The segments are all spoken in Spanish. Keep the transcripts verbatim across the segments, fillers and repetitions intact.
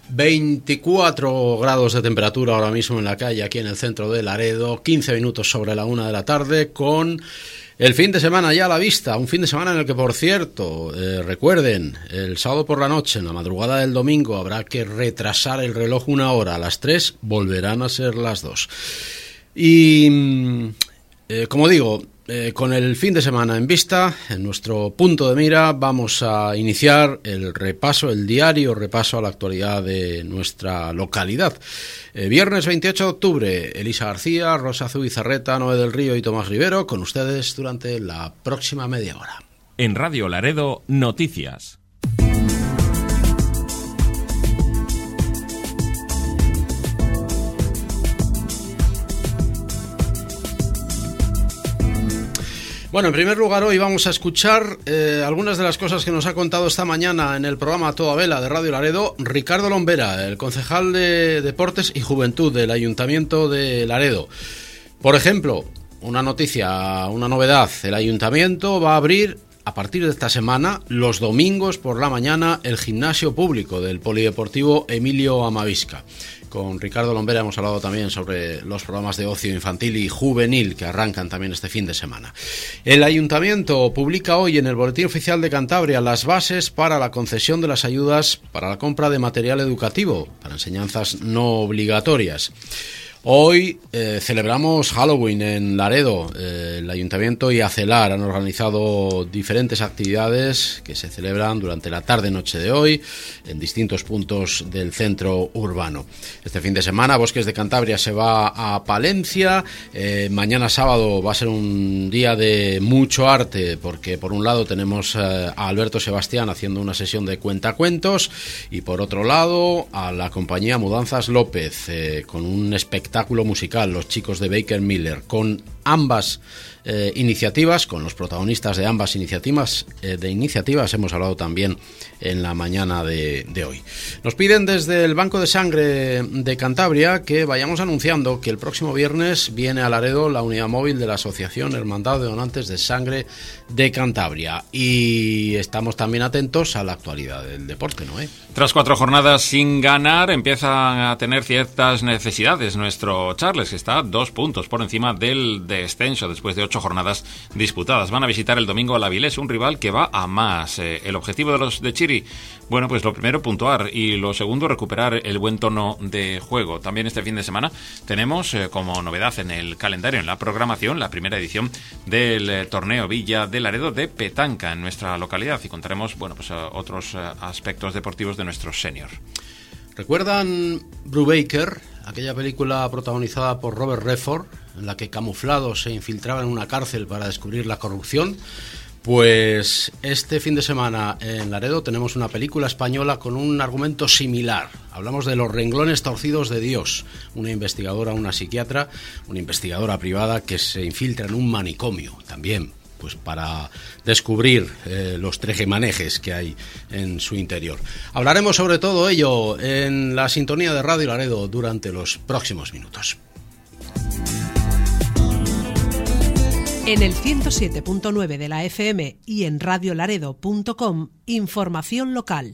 veinticuatro grados de temperatura ahora mismo en la calle, aquí en el centro de Laredo, quince minutos sobre la una de la tarde, con el fin de semana ya a la vista, un fin de semana en el que, por cierto, eh, recuerden, el sábado por la noche, en la madrugada del domingo, habrá que retrasar el reloj una hora, a las tres volverán a ser las dos. Y, eh, como digo, Eh, con el fin de semana en vista, en nuestro punto de mira, vamos a iniciar el repaso, el diario repaso a la actualidad de nuestra localidad. Eh, viernes veintiocho de octubre, Elisa García, Rosa Zubizarreta, Noé del Río y Tomás Rivero, con ustedes durante la próxima media hora. En Radio Laredo, noticias. Bueno, en primer lugar, hoy vamos a escuchar eh, algunas de las cosas que nos ha contado esta mañana en el programa Toda Vela de Radio Laredo Ricardo Lombera, el concejal de Deportes y Juventud del Ayuntamiento de Laredo. Por ejemplo, una noticia, una novedad, el Ayuntamiento va a abrir a partir de esta semana, los domingos por la mañana, el gimnasio público del Polideportivo Emilio Amavisca. Con Ricardo Lombera hemos hablado también sobre los programas de ocio infantil y juvenil que arrancan también este fin de semana. El Ayuntamiento publica hoy en el Boletín Oficial de Cantabria las bases para la concesión de las ayudas para la compra de material educativo para enseñanzas no obligatorias. Hoy eh, celebramos Halloween en Laredo. Eh, el Ayuntamiento y ACELAR han organizado diferentes actividades que se celebran durante la tarde-noche de hoy en distintos puntos del centro urbano. Este fin de semana Bosques de Cantabria se va a Palencia. Eh, mañana sábado va a ser un día de mucho arte porque por un lado tenemos eh, a Alberto Sebastián haciendo una sesión de cuentacuentos y por otro lado a la compañía Mudanzas López eh, con un espectáculo espectáculo musical, los chicos de Baker Miller, con ambas eh, iniciativas, con los protagonistas de ambas iniciativas, eh, de iniciativas hemos hablado también en la mañana de, de hoy. Nos piden desde el Banco de Sangre de Cantabria que vayamos anunciando que el próximo viernes viene a Laredo la unidad móvil de la Asociación Hermandad de Donantes de Sangre de Cantabria y estamos también atentos a la actualidad del deporte, ¿no? ¿Eh? Tras cuatro jornadas sin ganar, empieza a tener ciertas necesidades nuestro Charles, que está dos puntos por encima del descenso después de ocho jornadas disputadas. Van a visitar el domingo al Avilés, un rival que va a más. Eh, el objetivo de los de Chiri, bueno, pues lo primero, puntuar, y lo segundo, recuperar el buen tono de juego. También este fin de semana tenemos eh, como novedad en el calendario, en la programación, la primera edición del eh, torneo Villa de Laredo de petanca en nuestra localidad, y contaremos, bueno, pues uh, otros uh, aspectos deportivos de nuestros senior. ¿Recuerdan Brubaker, aquella película protagonizada por Robert Redford, en la que camuflado se infiltraba en una cárcel para descubrir la corrupción? Pues este fin de semana en Laredo tenemos una película española con un argumento similar. Hablamos de Los renglones torcidos de Dios, una investigadora, una psiquiatra, una investigadora privada que se infiltra en un manicomio también, pues para descubrir eh, los tejemanejes que hay en su interior. Hablaremos sobre todo ello en la sintonía de Radio Laredo durante los próximos minutos. En el ciento siete punto nueve de la F M y en radio laredo punto com, información local.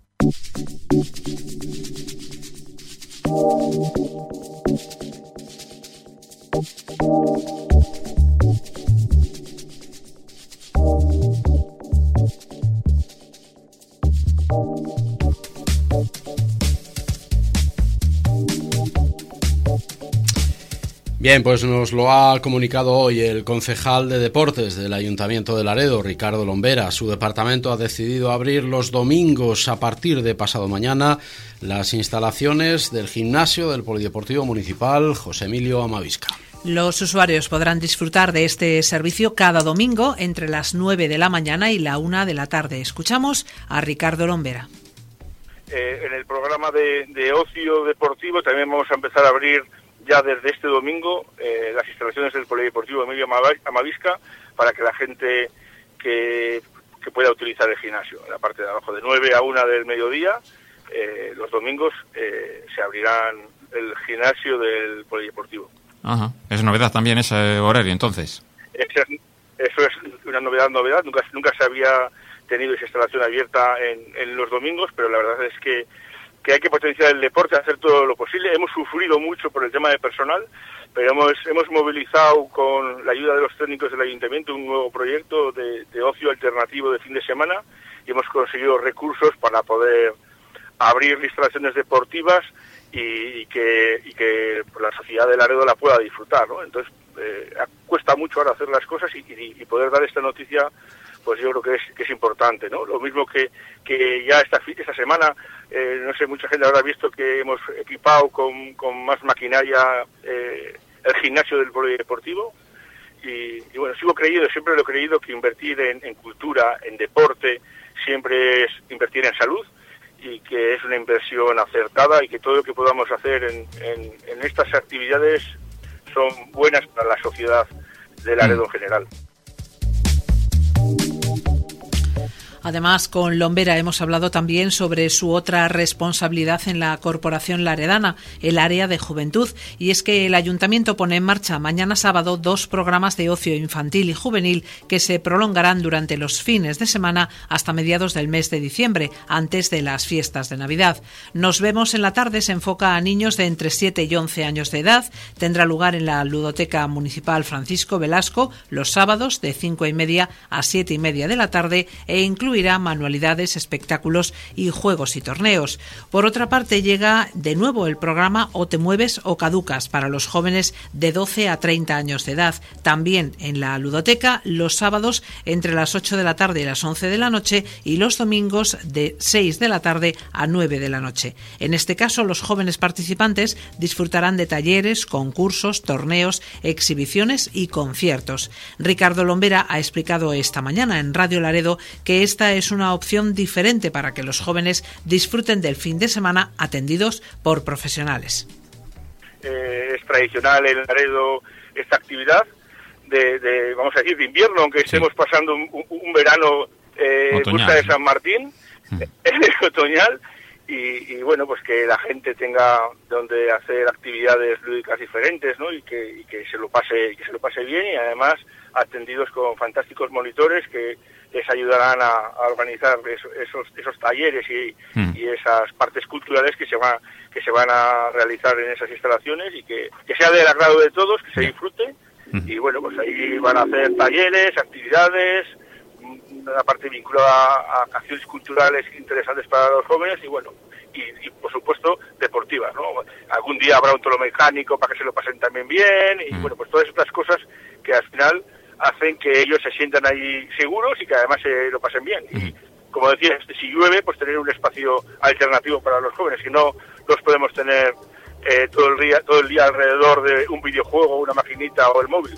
Bien, pues nos lo ha comunicado hoy el concejal de Deportes del Ayuntamiento de Laredo, Ricardo Lombera. Su departamento ha decidido abrir los domingos a partir de pasado mañana las instalaciones del gimnasio del Polideportivo Municipal José Emilio Amavisca. Los usuarios podrán disfrutar de este servicio cada domingo entre las nueve de la mañana y la una de la tarde. Escuchamos a Ricardo Lombera. Eh, en el programa de, de ocio deportivo también vamos a empezar a abrir ya desde este domingo eh, las instalaciones del Polideportivo Emilio Amavisca para que la gente que, que pueda utilizar el gimnasio. En la parte de abajo, de nueve a una del mediodía, eh, los domingos eh, se abrirán el gimnasio del Polideportivo. Ajá. Es novedad también ese horario, entonces. Eso es, eso es una novedad, novedad. Nunca, nunca se había tenido esa instalación abierta en, en los domingos, pero la verdad es que que hay que potenciar el deporte, hacer todo lo posible. Hemos sufrido mucho por el tema de personal, pero hemos, hemos movilizado con la ayuda de los técnicos del ayuntamiento un nuevo proyecto de, de ocio alternativo de fin de semana y hemos conseguido recursos para poder abrir instalaciones deportivas y, y que, y que la sociedad de Laredo la pueda disfrutar, ¿no? Entonces, eh, cuesta mucho ahora hacer las cosas y, y, y poder dar esta noticia, pues yo creo que es, que es importante, ¿no? Lo mismo que, que ya esta, esta semana, eh, no sé, mucha gente habrá visto que hemos equipado con, con más maquinaria eh, el gimnasio del polideportivo y, y bueno, sigo creyendo, siempre lo he creído que invertir en, en cultura, en deporte, siempre es invertir en salud y que es una inversión acertada y que todo lo que podamos hacer en, en, en estas actividades son buenas para la sociedad de Laredo en general. Además, con Lombera hemos hablado también sobre su otra responsabilidad en la Corporación Laredana, el área de juventud. Y es que el Ayuntamiento pone en marcha mañana sábado dos programas de ocio infantil y juvenil que se prolongarán durante los fines de semana hasta mediados del mes de diciembre, antes de las fiestas de Navidad. Nos vemos en la tarde se enfoca a niños de entre siete y once años de edad. Tendrá lugar en la Ludoteca Municipal Francisco Velasco los sábados de cinco y media a siete y media de la tarde e incluye manualidades, espectáculos y juegos y torneos. Por otra parte, llega de nuevo el programa O te mueves o caducas para los jóvenes de doce a treinta años de edad, también en la ludoteca los sábados entre las ocho de la tarde y las once de la noche y los domingos de seis de la tarde a nueve de la noche. En este caso, los jóvenes participantes disfrutarán de talleres, concursos, torneos, exhibiciones y conciertos. Ricardo Lombera ha explicado esta mañana en Radio Laredo que esta es una opción diferente para que los jóvenes disfruten del fin de semana atendidos por profesionales. Eh, es tradicional en Laredo esta actividad de, de, vamos a decir, de invierno, aunque sí. estemos pasando un, un verano eh, Costa de San Martín, mm. otoñal, y, y bueno, pues que la gente tenga donde hacer actividades lúdicas diferentes, ¿no? Y que, y que se lo pase, y que se lo pase bien y además atendidos con fantásticos monitores que les ayudarán a, a organizar eso, esos esos talleres y, mm. y esas partes culturales que se van que se van a realizar en esas instalaciones y que, que sea del agrado de todos, que se disfrute mm. y bueno, pues ahí van a hacer talleres, actividades, una parte vinculada a, a acciones culturales interesantes para los jóvenes y bueno, y, y por supuesto deportivas, ¿no? Algún día habrá un toro mecánico para que se lo pasen también bien y mm. bueno, pues todas estas cosas que al final hacen que ellos se sientan ahí seguros y que además se lo pasen bien. Y como decía, si llueve, pues tener un espacio alternativo para los jóvenes, que no los podemos tener eh, todo el día todo el día alrededor de un videojuego, una maquinita o el móvil.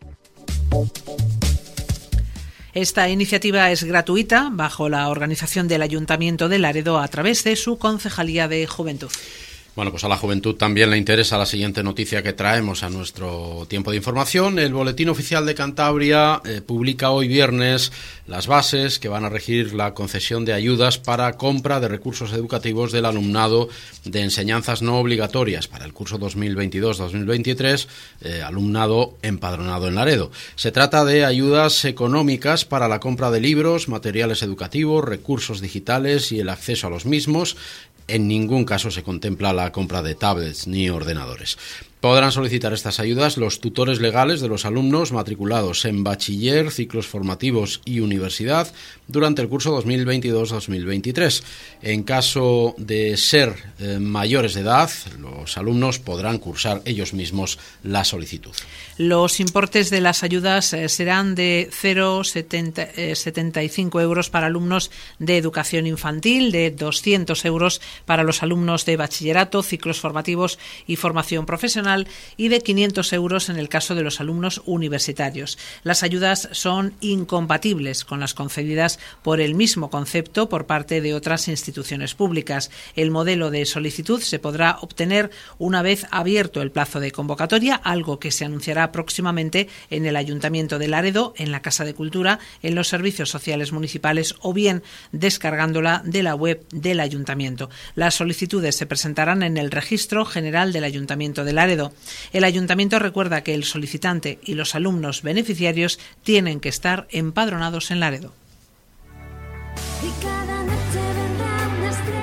Esta iniciativa es gratuita bajo la organización del Ayuntamiento de Laredo a través de su Concejalía de Juventud. Bueno, pues a la juventud también le interesa la siguiente noticia que traemos a nuestro tiempo de información. El Boletín Oficial de Cantabria eh, publica hoy viernes las bases que van a regir la concesión de ayudas para compra de recursos educativos del alumnado de enseñanzas no obligatorias para el curso dos mil veintidós dos mil veintitrés, eh, alumnado empadronado en Laredo. Se trata de ayudas económicas para la compra de libros, materiales educativos, recursos digitales y el acceso a los mismos. En ningún caso se contempla la compra de tablets ni ordenadores. Podrán solicitar estas ayudas los tutores legales de los alumnos matriculados en bachiller, ciclos formativos y universidad durante el curso dos mil veintidós dos mil veintitrés. En caso de ser eh, mayores de edad, los alumnos podrán cursar ellos mismos la solicitud. Los importes de las ayudas eh, serán de cero coma setenta y cinco euros para alumnos de educación infantil, de doscientos euros para los alumnos de bachillerato, ciclos formativos y formación profesional y de quinientos euros en el caso de los alumnos universitarios. Las ayudas son incompatibles con las concedidas por el mismo concepto por parte de otras instituciones públicas. El modelo de solicitud se podrá obtener una vez abierto el plazo de convocatoria, algo que se anunciará próximamente en el Ayuntamiento de Laredo, en la Casa de Cultura, en los servicios sociales municipales o bien descargándola de la web del Ayuntamiento. Las solicitudes se presentarán en el Registro General del Ayuntamiento de Laredo. El Ayuntamiento recuerda que el solicitante y los alumnos beneficiarios tienen que estar empadronados en Laredo. Y cada noche vendrán estrellas.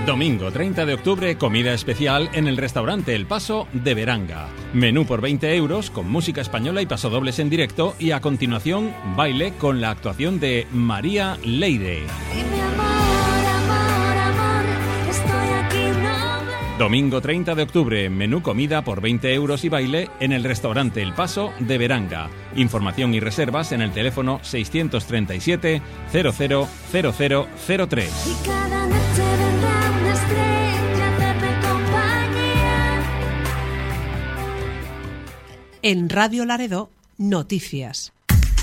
Domingo treinta de octubre, comida especial en el restaurante El Paso de Beranga. Menú por veinte euros con música española y pasodobles en directo y a continuación baile con la actuación de María Leire. Domingo treinta de octubre, menú comida por veinte euros y baile en el restaurante El Paso de Beranga. Información y reservas en el teléfono seiscientos treinta y siete cero cero cero cero cero tres. En Radio Laredo, noticias.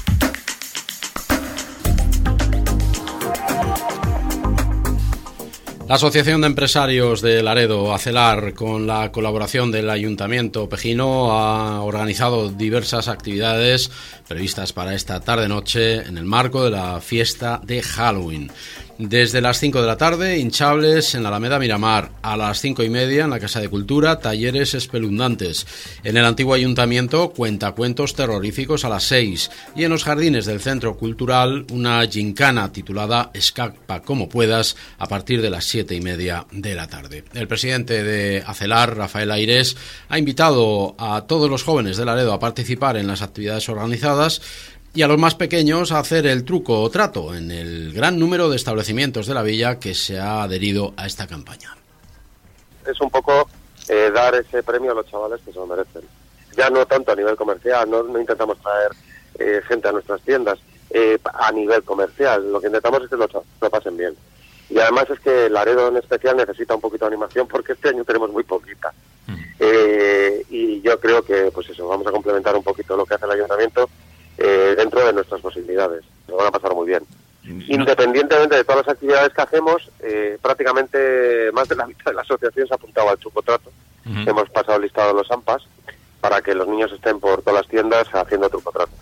La Asociación de Empresarios de Laredo, ACELAR, con la colaboración del Ayuntamiento Pejino, ha organizado diversas actividades previstas para esta tarde-noche en el marco de la fiesta de Halloween. Desde las cinco de la tarde, hinchables en la Alameda Miramar. A las cinco y media, en la Casa de Cultura, talleres espeluznantes. En el antiguo ayuntamiento, cuentacuentos terroríficos a las seis. Y en los jardines del Centro Cultural, una gincana titulada Escapa como puedas, a partir de las siete y media de la tarde. El presidente de ACELAR, Rafael Aires, ha invitado a todos los jóvenes de Laredo a participar en las actividades organizadas y a los más pequeños a hacer el truco o trato en el gran número de establecimientos de la villa que se ha adherido a esta campaña. Es un poco eh, dar ese premio a los chavales que se lo merecen. Ya no tanto a nivel comercial, no, no intentamos traer eh, gente a nuestras tiendas eh, a nivel comercial, lo que intentamos es que lo, lo pasen bien. Y además es que Laredo en especial necesita un poquito de animación porque este año tenemos muy poquita. Mm. Eh, y yo creo que, pues eso, vamos a complementar un poquito lo que hace el ayuntamiento Eh, dentro de nuestras posibilidades. Lo van a pasar muy bien. Independientemente de todas las actividades que hacemos, eh, prácticamente más de la mitad de la asociación se ha apuntado al trucotrato. Uh-huh. Hemos pasado el listado de los AMPAs para que los niños estén por todas las tiendas haciendo trucotrato.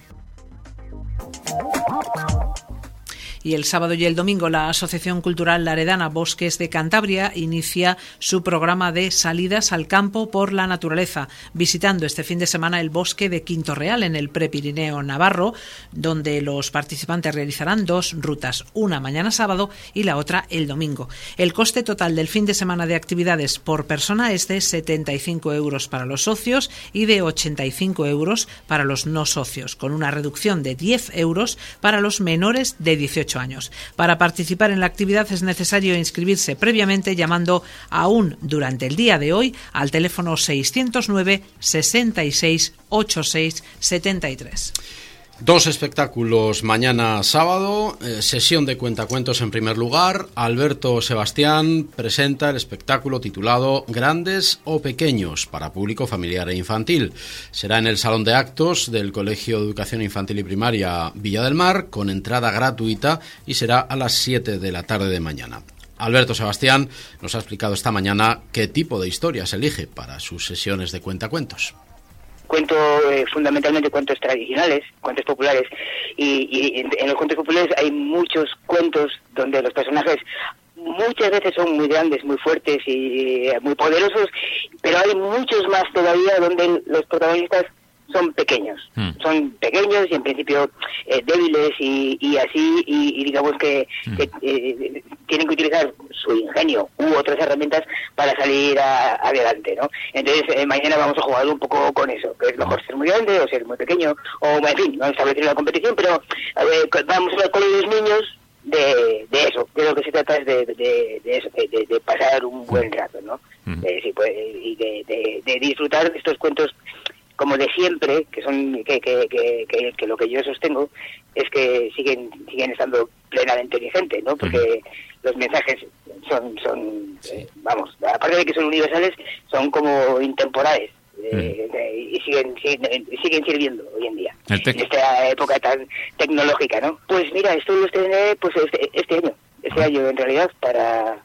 Y el sábado y el domingo la Asociación Cultural Laredana Bosques de Cantabria inicia su programa de salidas al campo por la naturaleza, visitando este fin de semana el bosque de Quinto Real en el Prepirineo Navarro, donde los participantes realizarán dos rutas, una mañana sábado y la otra el domingo. El coste total del fin de semana de actividades por persona es de setenta y cinco euros para los socios y de ochenta y cinco euros para los no socios, con una reducción de diez euros para los menores de dieciocho años. Para participar en la actividad es necesario inscribirse previamente llamando aún durante el día de hoy al teléfono seiscientos nueve sesenta y seis ochenta y seis setenta y tres. Dos espectáculos mañana sábado, eh, sesión de cuentacuentos en primer lugar. Alberto Sebastián presenta el espectáculo titulado Grandes o Pequeños para público familiar e infantil. Será en el Salón de Actos del Colegio de Educación Infantil y Primaria Villa del Mar, con entrada gratuita, y será a las siete de la tarde de mañana. Alberto Sebastián nos ha explicado esta mañana qué tipo de historias elige para sus sesiones de cuentacuentos. Cuento eh, fundamentalmente cuentos tradicionales, cuentos populares, y, y en, en los cuentos populares hay muchos cuentos donde los personajes muchas veces son muy grandes, muy fuertes y eh, muy poderosos, pero hay muchos más todavía donde los protagonistas son pequeños, mm. son pequeños y en principio eh, débiles y, y así, y, y digamos que, mm. que eh, tienen que utilizar su ingenio u otras herramientas para salir a, adelante, ¿no? Entonces eh, mañana vamos a jugar un poco con eso, que es mejor ser muy grande o ser muy pequeño, o en fin, no establecer una competición, pero eh, vamos a con los niños de, de eso, de lo que se trata es de, de, de eso, de, de pasar un buen rato, ¿no? Mm. Eh, sí, pues, y de, de, de disfrutar de estos cuentos como de siempre, que son que, que, que, que, que lo que yo sostengo es que siguen siguen estando plenamente vigentes, ¿no? Porque uh-huh. los mensajes son, son eh, vamos, aparte de que son universales, son como intemporales. Eh, uh-huh. eh, y siguen, siguen siguen sirviendo hoy en día, en esta época tan tecnológica, ¿no? Pues mira, esto lo estrené pues este, este año, este uh-huh. año en realidad, para...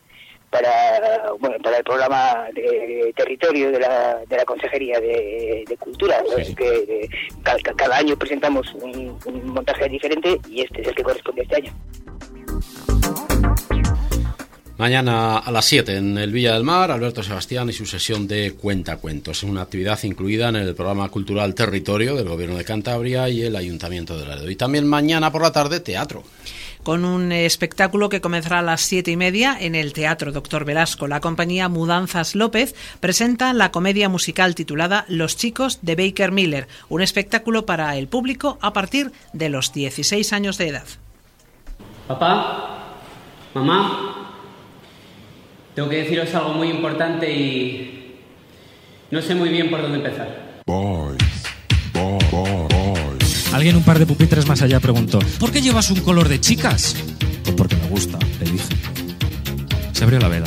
para bueno para el programa de territorio de la de la Consejería de, de Cultura, ¿no? Sí. que de, cada, cada año presentamos un, un montaje diferente y este es el que corresponde a este año. Mañana a las siete en el Villa del Mar, Alberto Sebastián y su sesión de cuentacuentos. Es una actividad incluida en el programa cultural Territorio del Gobierno de Cantabria y el Ayuntamiento de Laredo. Y también mañana por la tarde, teatro. Con un espectáculo que comenzará a las siete y media en el Teatro Doctor Velasco. La compañía Mudanzas López presenta la comedia musical titulada Los chicos de Baker Miller, un espectáculo para el público a partir de los dieciséis años de edad. Papá, mamá, tengo que deciros algo muy importante y no sé muy bien por dónde empezar. Boys, boys, boys. Alguien un par de pupitres más allá preguntó: ¿por qué llevas un color de chicas? Pues porque me gusta, le dije. Se abrió la veda.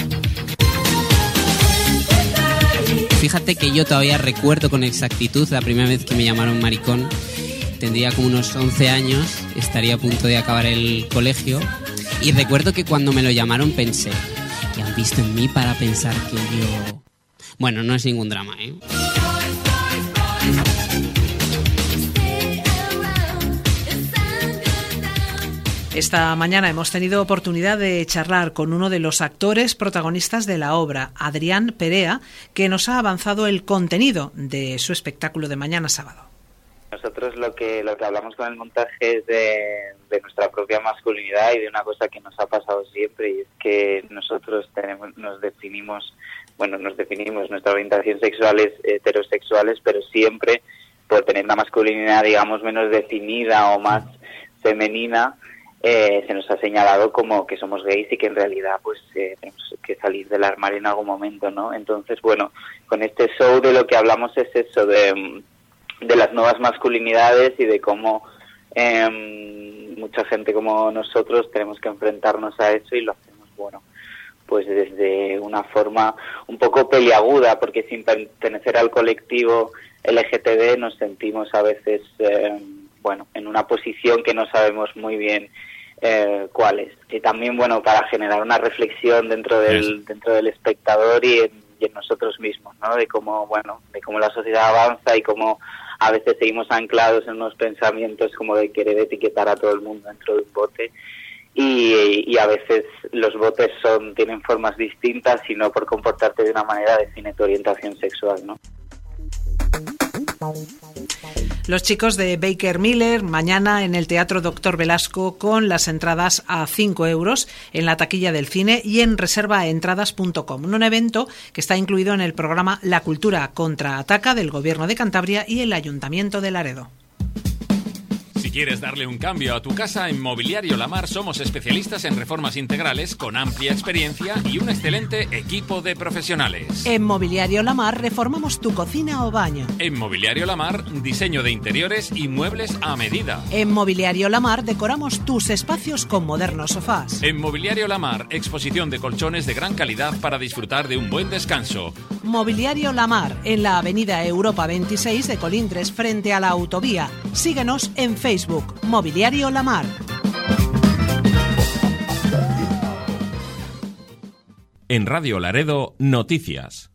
Fíjate que yo todavía recuerdo con exactitud la primera vez que me llamaron maricón. Tendría como unos once años, estaría a punto de acabar el colegio. Y recuerdo que cuando me lo llamaron pensé: ¿qué han visto en mí para pensar que yo...? Bueno, no es ningún drama, ¿eh? Esta mañana hemos tenido oportunidad de charlar con uno de los actores protagonistas de la obra, Adrián Perea, que nos ha avanzado el contenido de su espectáculo de mañana sábado. Nosotros lo que lo que hablamos con el montaje es de, de nuestra propia masculinidad y de una cosa que nos ha pasado siempre, y es que nosotros tenemos nos definimos, bueno, nos definimos, nuestra orientación sexual es heterosexuales, pero siempre por tener una masculinidad, digamos, menos definida o más femenina, eh, se nos ha señalado como que somos gays y que en realidad pues eh, tenemos que salir del armario en algún momento, ¿no? Entonces, bueno, con este show de lo que hablamos es eso, de... de las nuevas masculinidades y de cómo eh, mucha gente como nosotros tenemos que enfrentarnos a eso, y lo hacemos, bueno, pues desde una forma un poco peliaguda, porque sin pertenecer al colectivo L G T B nos sentimos a veces, eh, bueno, en una posición que no sabemos muy bien eh, cuál es. Y también, bueno, para generar una reflexión dentro del, dentro del espectador y en, y en nosotros mismos, ¿no? De cómo, bueno, de cómo la sociedad avanza y cómo a veces seguimos anclados en unos pensamientos como de querer etiquetar a todo el mundo dentro de un bote, y, y a veces los botes son tienen formas distintas y no por comportarte de una manera define tu orientación sexual, ¿no? Los chicos de Baker Miller, mañana en el Teatro Doctor Velasco, con las entradas a cinco euros en la taquilla del cine y en reserva entradas punto com. Un evento que está incluido en el programa La Cultura Contraataca del Gobierno de Cantabria y el Ayuntamiento de Laredo. Si quieres darle un cambio a tu casa, en Mobiliario La Mar somos especialistas en reformas integrales con amplia experiencia y un excelente equipo de profesionales. En Mobiliario La Mar reformamos tu cocina o baño. En Mobiliario La Mar, diseño de interiores y muebles a medida. En Mobiliario La Mar decoramos tus espacios con modernos sofás. En Mobiliario La Mar, exposición de colchones de gran calidad para disfrutar de un buen descanso. Mobiliario La Mar, en la avenida Europa veintiséis de Colindres, frente a la autovía. Síguenos en Facebook, Mobiliario La Mar. En Radio Laredo, noticias.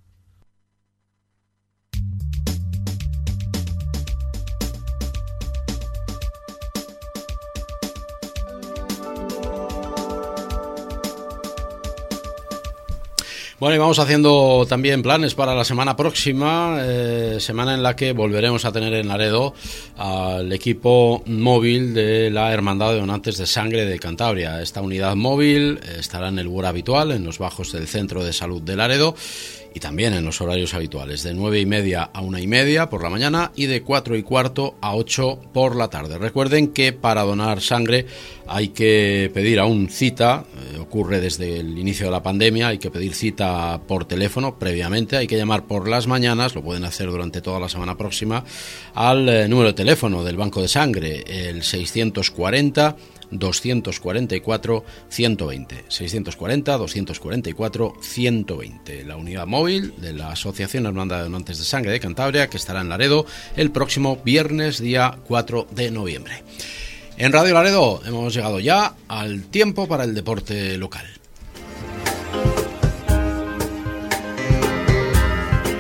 Bueno, y vamos haciendo también planes para la semana próxima, eh, semana en la que volveremos a tener en Laredo al equipo móvil de la Hermandad de Donantes de Sangre de Cantabria. Esta unidad móvil estará en el lugar habitual, en los bajos del Centro de Salud de Laredo, y también en los horarios habituales, de nueve y media a una y media por la mañana y de cuatro y cuarto a ocho por la tarde. Recuerden que para donar sangre hay que pedir aún cita, eh, ocurre desde el inicio de la pandemia, hay que pedir cita por teléfono previamente, hay que llamar por las mañanas, lo pueden hacer durante toda la semana próxima, al eh, número de teléfono del Banco de Sangre, el seiscientos cuarenta, doscientos cuarenta y cuatro, ciento veinte, seiscientos cuarenta, doscientos cuarenta y cuatro, ciento veinte, la unidad móvil de la Asociación Hermandad de Donantes de Sangre de Cantabria, que estará en Laredo el próximo viernes, día cuatro de noviembre. En Radio Laredo hemos llegado ya al tiempo para el deporte local.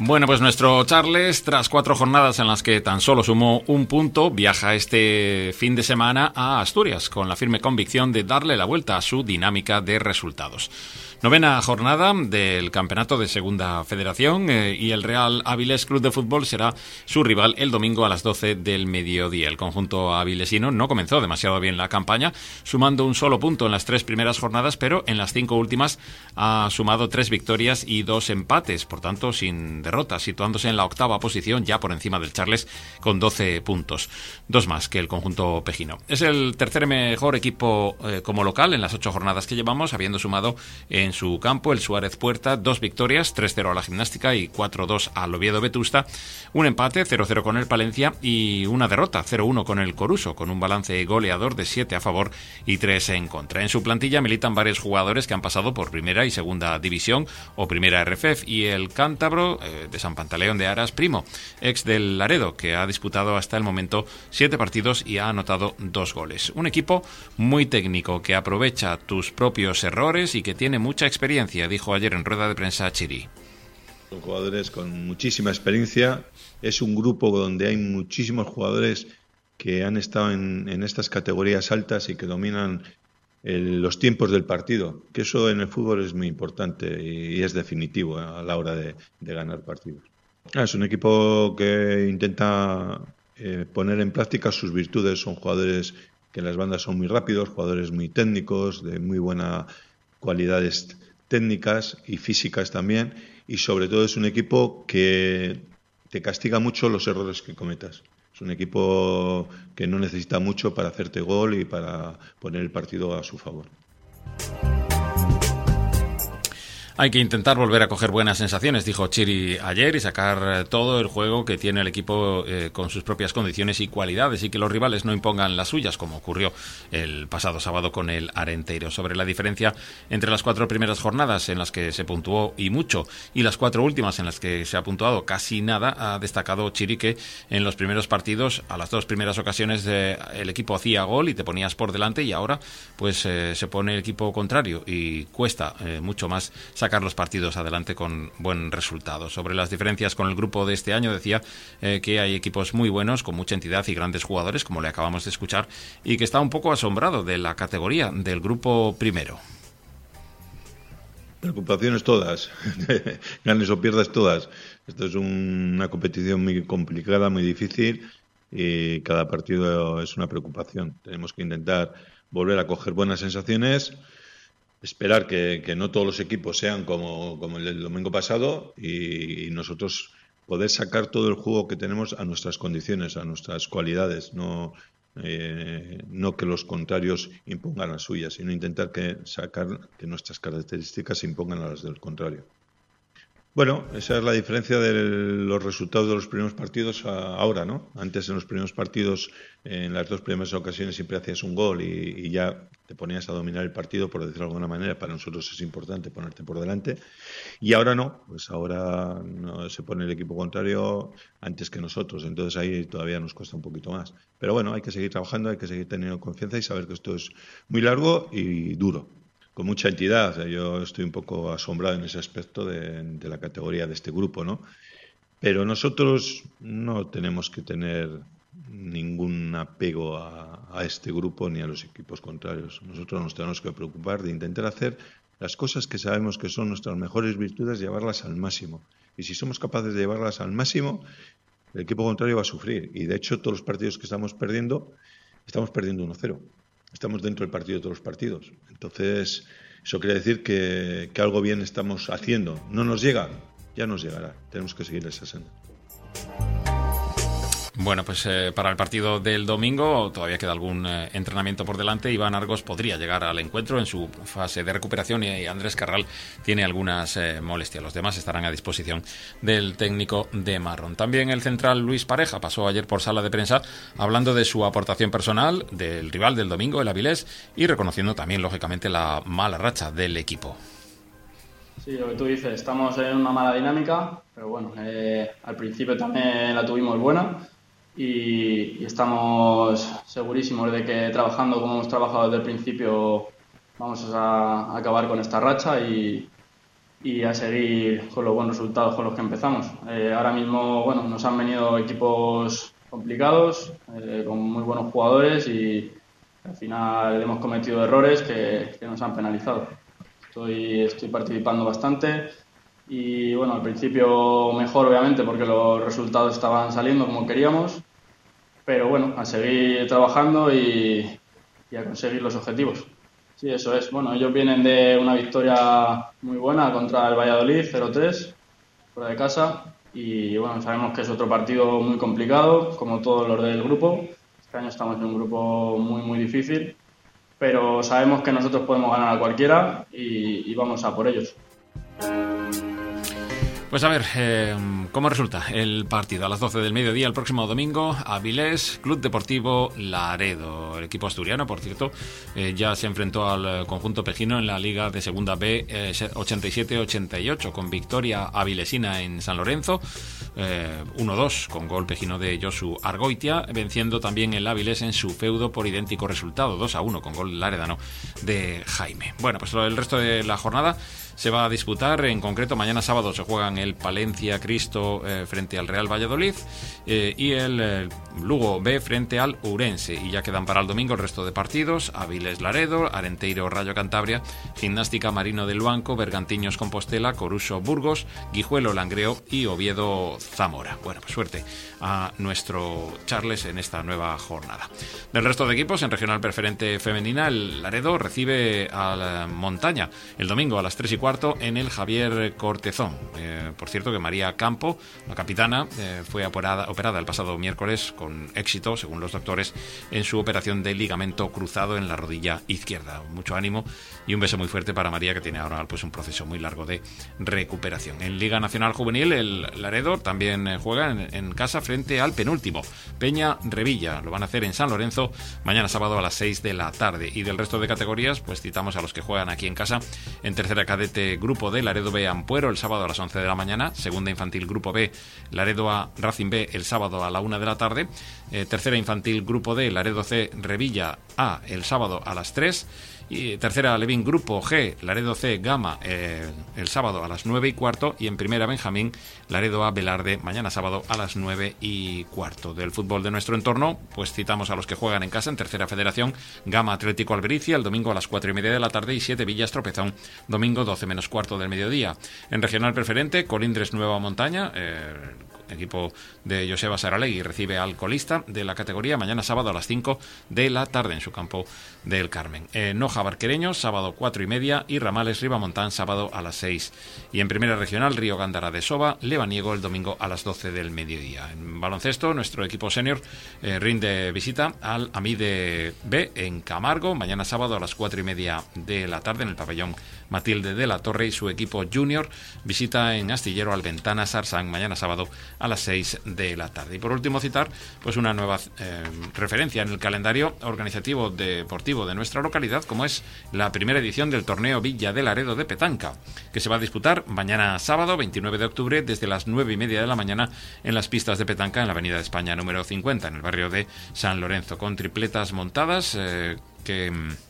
Bueno, pues nuestro Charles, tras cuatro jornadas en las que tan solo sumó un punto, viaja este fin de semana a Asturias con la firme convicción de darle la vuelta a su dinámica de resultados. Novena jornada del Campeonato de Segunda Federación eh, y el Real Avilés Club de Fútbol será su rival el domingo a las doce del mediodía. El conjunto avilesino no comenzó demasiado bien la campaña, sumando un solo punto en las tres primeras jornadas, pero en las cinco últimas ha sumado tres victorias y dos empates, por tanto sin derrotas, situándose en la octava posición ya por encima del Charles con doce puntos, dos más que el conjunto pejino. Es el tercer mejor equipo eh, como local en las ocho jornadas que llevamos, habiendo sumado en su campo el Suárez Puerta dos victorias, tres cero a la Gimnástica y cuatro dos al Oviedo Vetusta, un empate cero cero con el Palencia y una derrota cero uno con el Coruso, con un balance goleador de siete a favor y tres en contra. En su plantilla militan varios jugadores que han pasado por primera y segunda división o primera R F F, y el cántabro eh, de San Pantaleón de Aras, Primo, ex del Laredo, que ha disputado hasta el momento siete partidos y ha anotado dos goles. Un equipo muy técnico que aprovecha tus propios errores y que tiene mucha experiencia, dijo ayer en rueda de prensa Chiri. Son jugadores con muchísima experiencia, es un grupo donde hay muchísimos jugadores que han estado en, en estas categorías altas y que dominan el, los tiempos del partido, que eso en el fútbol es muy importante y, y es definitivo a la hora de, de ganar partidos. Ah, es un equipo que intenta eh, poner en práctica sus virtudes, son jugadores que en las bandas son muy rápidos, jugadores muy técnicos, de muy buena cualidades técnicas y físicas también, y sobre todo es un equipo que te castiga mucho los errores que cometas. Es un equipo que no necesita mucho para hacerte gol y para poner el partido a su favor. Hay que intentar volver a coger buenas sensaciones, dijo Chiri ayer, y sacar todo el juego que tiene el equipo eh, con sus propias condiciones y cualidades, y que los rivales no impongan las suyas, como ocurrió el pasado sábado con el Arenteiro. Sobre la diferencia entre las cuatro primeras jornadas, en las que se puntuó y mucho, y las cuatro últimas, en las que se ha puntuado casi nada, ha destacado Chiri que en los primeros partidos, a las dos primeras ocasiones, eh, el equipo hacía gol y te ponías por delante, y ahora pues eh, se pone el equipo contrario y cuesta eh, mucho más sacar los partidos adelante con buen resultado. Sobre las diferencias con el grupo de este año, decía eh, que hay equipos muy buenos, con mucha entidad y grandes jugadores, como le acabamos de escuchar, y que está un poco asombrado de la categoría del grupo primero. Preocupaciones todas, ganes o pierdas todas. Esto es un, una competición muy complicada, muy difícil, y cada partido es una preocupación. Tenemos que intentar volver a coger buenas sensaciones, esperar que, que no todos los equipos sean como, como el del domingo pasado, y, y nosotros poder sacar todo el juego que tenemos a nuestras condiciones, a nuestras cualidades, no, eh, no que los contrarios impongan las suyas, sino intentar que sacar que nuestras características se impongan a las del contrario. Bueno, esa es la diferencia de los resultados de los primeros partidos a ahora, ¿no? Antes, en los primeros partidos, en las dos primeras ocasiones siempre hacías un gol y, y ya te ponías a dominar el partido, por decirlo de alguna manera. Para nosotros es importante ponerte por delante. Y ahora no, pues ahora no, se pone el equipo contrario antes que nosotros. Entonces ahí todavía nos cuesta un poquito más. Pero bueno, hay que seguir trabajando, hay que seguir teniendo confianza y saber que esto es muy largo y duro, con mucha entidad. Yo estoy un poco asombrado en ese aspecto de, de la categoría de este grupo, ¿no? Pero nosotros no tenemos que tener ningún apego a, a este grupo ni a los equipos contrarios. Nosotros nos tenemos que preocupar de intentar hacer las cosas que sabemos que son nuestras mejores virtudes, llevarlas al máximo. Y si somos capaces de llevarlas al máximo, el equipo contrario va a sufrir. Y de hecho, todos los partidos que estamos perdiendo, estamos perdiendo uno cero. Estamos dentro del partido de todos los partidos. Entonces, eso quiere decir que, que algo bien estamos haciendo. ¿No nos llega? Ya nos llegará. Tenemos que seguir esa senda. Bueno, pues eh, para el partido del domingo todavía queda algún eh, entrenamiento por delante. Iván Argos podría llegar al encuentro en su fase de recuperación y Andrés Carral tiene algunas eh, molestias. Los demás estarán a disposición del técnico de Marrón. También el central Luis Pareja pasó ayer por sala de prensa hablando de su aportación personal, del rival del domingo, el Avilés, y reconociendo también, lógicamente, la mala racha del equipo. Sí, lo que tú dices, estamos en una mala dinámica, pero bueno, eh, al principio también la tuvimos buena. Y, y estamos segurísimos de que trabajando como hemos trabajado desde el principio vamos a, a acabar con esta racha y, y a seguir con los buenos resultados con los que empezamos. Eh, ahora mismo, bueno, nos han venido equipos complicados, eh, con muy buenos jugadores y al final hemos cometido errores que, que nos han penalizado. Estoy, estoy participando bastante y bueno, al principio mejor obviamente porque los resultados estaban saliendo como queríamos, pero bueno, a seguir trabajando y, y a conseguir los objetivos. Sí, eso es. Bueno, ellos vienen de una victoria muy buena contra el Valladolid, cero tres, fuera de casa, y bueno, sabemos que es otro partido muy complicado, como todos los del grupo. Este año estamos en un grupo muy, muy difícil, pero sabemos que nosotros podemos ganar a cualquiera y, y vamos a por ellos. Pues a ver, eh, ¿cómo resulta el partido? A las doce del mediodía el próximo domingo, Avilés, Club Deportivo Laredo. El equipo asturiano, por cierto, eh, ya se enfrentó al conjunto pejino en la Liga de Segunda B eh, ochenta y siete ochenta y ocho, con victoria avilesina en San Lorenzo, eh, uno dos, con gol pejino de Josu Argoitia, venciendo también el Avilés en su feudo por idéntico resultado, dos a uno, con gol laredano de Jaime. Bueno, pues el resto de la jornada se va a disputar. En concreto, mañana sábado se juegan el Palencia Cristo eh, frente al Real Valladolid eh, y el eh, Lugo B frente al Ourense. Y ya quedan para el domingo el resto de partidos: Avilés Laredo, Arenteiro Rayo Cantabria, Gimnástica Marino del Banco, Bergantiños Compostela, Coruso Burgos, Guijuelo Langreo y Oviedo Zamora. Bueno, pues suerte a nuestro Charles en esta nueva jornada. Del resto de equipos, en Regional Preferente Femenina, el Laredo recibe a la Montaña el domingo a las tres y cuarto en el Javier Cortezón. Eh, por cierto, que María Campo, la capitana, eh, fue operada, operada el pasado miércoles con éxito, según los doctores, en su operación de ligamento cruzado en la rodilla izquierda. Mucho ánimo y un beso muy fuerte para María, que tiene ahora pues un proceso muy largo de recuperación. En Liga Nacional Juvenil, el Laredo también eh, juega en, en casa frente al penúltimo, Peña Revilla. Lo van a hacer en San Lorenzo mañana sábado a las seis de la tarde. Y del resto de categorías, pues citamos a los que juegan aquí en casa. En tercera cadete, Grupo D, Laredo B Ampuero el sábado a las once de la mañana. Segunda infantil, Grupo B, Laredo A Racing B el sábado a la una de la tarde. Eh, tercera infantil, Grupo D, Laredo C Revilla A el sábado a las tres. Y tercera Levín, Grupo G, Laredo C Gama eh, el sábado a las nueve y cuarto. Y en primera Benjamín, Laredo A Velarde mañana sábado a las nueve y cuarto. Del fútbol de nuestro entorno, pues citamos a los que juegan en casa. En tercera federación, Gama Atlético Albericia el domingo a las cuatro y media de la tarde, y siete Villas Tropezón domingo doce menos cuarto del mediodía. En regional preferente, Colindres Nueva Montaña, eh, equipo de Joseba Saralegui recibe al colista de la categoría mañana sábado a las cinco de la tarde en su campo del Carmen. En Noja Barquereño, sábado cuatro y media, y Ramales Ribamontán sábado a las seis. Y en primera regional, Río Gándara de Soba, Lebaniego el domingo a las doce del mediodía. En baloncesto, nuestro equipo senior eh, rinde visita al Amide B en Camargo mañana sábado a las cuatro y media de la tarde en el pabellón Matilde de la Torre, y su equipo junior visita en Astillero al Ventana Sarsán mañana sábado a las seis de la tarde. Y por último citar pues una nueva eh, referencia en el calendario organizativo deportivo de nuestra localidad, como es la primera edición del torneo Villa de Laredo de Petanca, que se va a disputar mañana sábado veintinueve de octubre desde las nueve y media de la mañana en las pistas de petanca en la Avenida de España número cincuenta, en el barrio de San Lorenzo, con tripletas montadas eh, que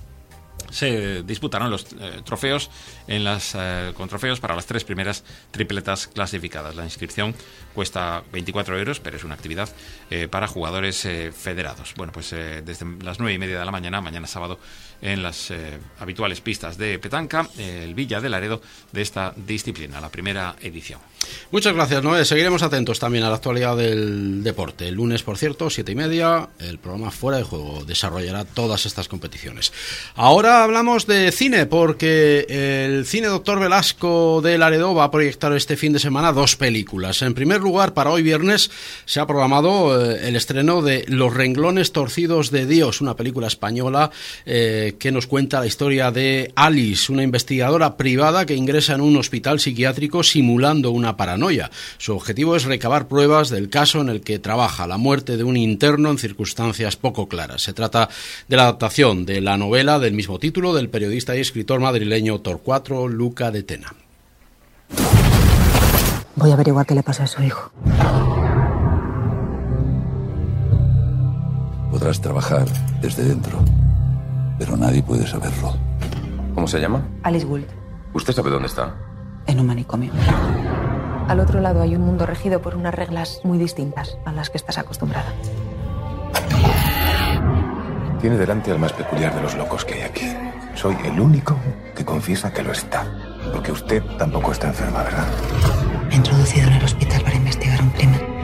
se disputarán los eh, trofeos en las eh, con trofeos para las tres primeras tripletas clasificadas. La inscripción cuesta veinticuatro euros, pero es una actividad eh, para jugadores eh, federados. Bueno, pues eh, desde las nueve y media de la mañana, mañana sábado, en las eh, habituales pistas de petanca, eh, el Villa de Laredo de esta disciplina, la primera edición. Muchas gracias, Noé. Seguiremos atentos también a la actualidad del deporte. El lunes, por cierto, siete y media, el programa Fuera de Juego desarrollará todas estas competiciones. Ahora hablamos de cine, porque el Cine Doctor Velasco de Laredo va a proyectar este fin de semana dos películas. En primer lugar, para hoy viernes se ha programado eh, el estreno de Los renglones torcidos de Dios, una película española eh, que nos cuenta la historia de Alice, una investigadora privada que ingresa en un hospital psiquiátrico simulando una paranoia. Su objetivo es recabar pruebas del caso en el que trabaja, la muerte de un interno en circunstancias poco claras. Se trata de la adaptación de la novela del mismo título del periodista y escritor madrileño Torcuato Luca de Tena. Voy a averiguar qué le pasa a su hijo. Podrás trabajar desde dentro, pero nadie puede saberlo. ¿Cómo se llama? Alice Gould. ¿Usted sabe dónde está? en un manicomio. Al otro lado hay un mundo regido por unas reglas muy distintas a las que estás acostumbrada. Tiene delante al más peculiar de los locos que hay aquí. Soy el único que confiesa que lo está. Porque usted tampoco está enferma, ¿verdad? Me he introducido en el hospital para investigar un crimen.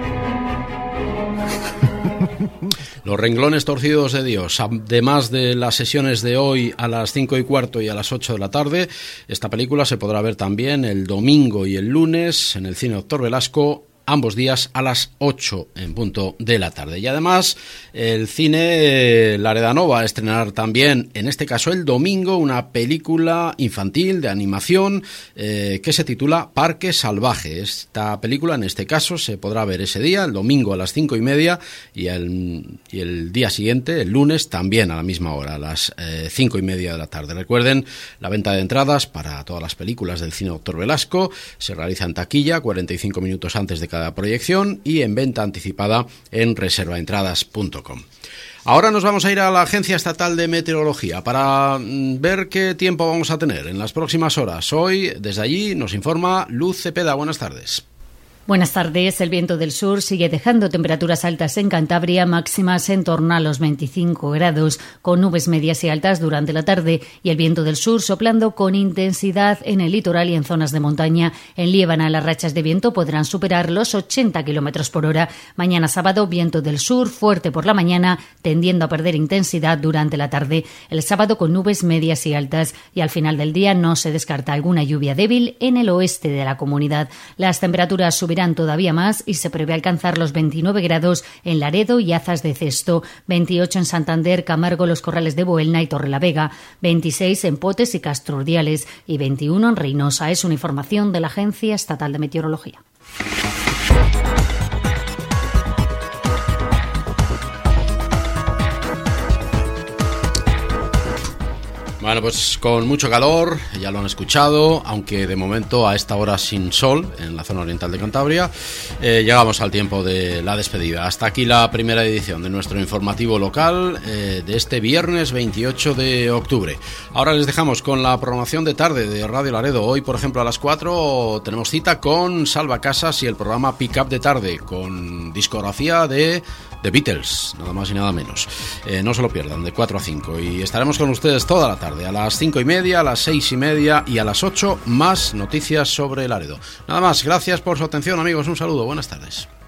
Los renglones torcidos de Dios, además de las sesiones de hoy a las cinco y cuarto y a las ocho de la tarde, esta película se podrá ver también el domingo y el lunes en el Cine Doctor Velasco, ambos días a las ocho en punto de la tarde. Y además el Cine Laredano va a estrenar también, en este caso el domingo, una película infantil de animación eh, que se titula Parque Salvaje. Esta película, en este caso, se podrá ver ese día, el domingo a las cinco y media, y el, y el día siguiente, el lunes, también a la misma hora, a las eh, cinco y media de la tarde. Recuerden, la venta de entradas para todas las películas del Cine Doctor Velasco se realiza en taquilla cuarenta y cinco minutos antes de cada proyección y en venta anticipada en reservaentradas punto com. Ahora nos vamos a ir a la Agencia Estatal de Meteorología para ver qué tiempo vamos a tener en las próximas horas. Hoy, desde allí, nos informa Luz Cepeda. Buenas tardes. Buenas tardes. El viento del sur sigue dejando temperaturas altas en Cantabria, máximas en torno a los veinticinco grados, con nubes medias y altas durante la tarde, y el viento del sur soplando con intensidad en el litoral y en zonas de montaña. En Liébana las rachas de viento podrán superar los ochenta kilómetros por hora. Mañana sábado, viento del sur fuerte por la mañana, tendiendo a perder intensidad durante la tarde. El sábado con nubes medias y altas, y al final del día no se descarta alguna lluvia débil en el oeste de la comunidad. Las temperaturas subirán todavía más y se prevé alcanzar los veintinueve grados en Laredo y Azas de Cesto, veintiocho en Santander, Camargo, Los Corrales de Buelna y Torrelavega, veintiséis en Potes y Castro Urdiales y veintiuno en Reynosa. Es una información de la Agencia Estatal de Meteorología. Bueno, pues con mucho calor, ya lo han escuchado, aunque de momento a esta hora sin sol en la zona oriental de Cantabria. Eh, llegamos al tiempo de la despedida. Hasta aquí la primera edición de nuestro informativo local eh, de este viernes veintiocho de octubre. Ahora les dejamos con la programación de tarde de Radio Laredo. Hoy, por ejemplo, a las cuatro tenemos cita con Salva Casas y el programa Pick Up de tarde, con discografía de The Beatles, nada más y nada menos. Eh, no se lo pierdan, de cuatro a cinco. Y estaremos con ustedes toda la tarde, a las cinco y media, a las seis y media y a las ocho, más noticias sobre Laredo. Nada más, gracias por su atención, amigos, un saludo, buenas tardes.